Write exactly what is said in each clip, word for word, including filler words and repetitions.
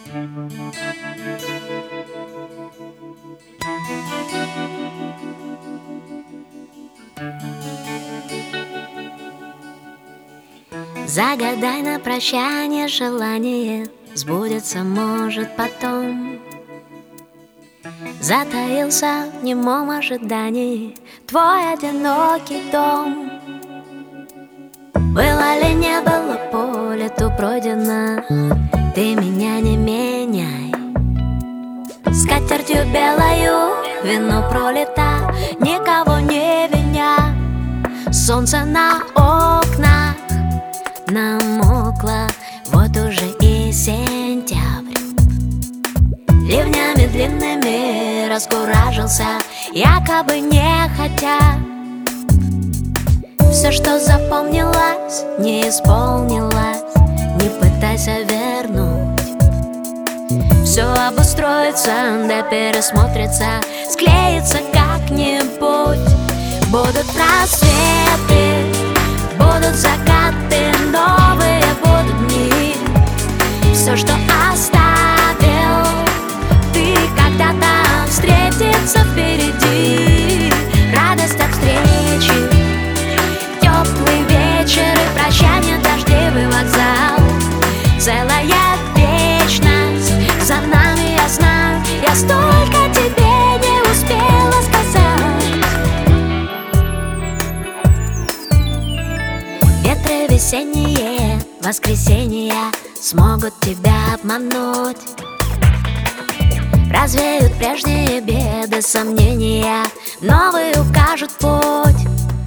Загадай на прощание желание, сбудется, может, потом. Затаился в немом ожидании твой одинокий дом. Было ли, не было, по лету пройдено, ты меня не меняй. Скатертью белою вино пролито, никого не виня. Солнце на окнах намокло, вот уже и сентябрь. Ливнями длинными раскуражился, якобы не хотя. Все, что запомнилось, не исполнилось, не пытайся вернуть. Все обустроится, да пересмотрится, склеится как-нибудь. Будут рассветы, будут закаты, новые будут дни. Все, что оставил ты когда-то, встретится впереди. Радость от встречи, теплый вечер и прощание, дождливый вокзал. Целая вечность за нами, я знаю, я столько тебе не успела сказать. Ветры весенние, воскресенья смогут тебя обмануть. Развеют прежние беды, сомнения, новые укажут путь.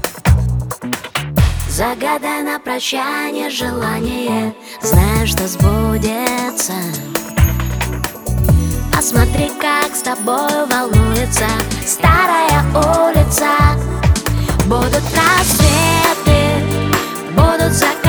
Загадай на прощание желание, зная, что сбудется. Посмотри, как с тобой волнуется старая улица. Будут рассветы, будут закаты.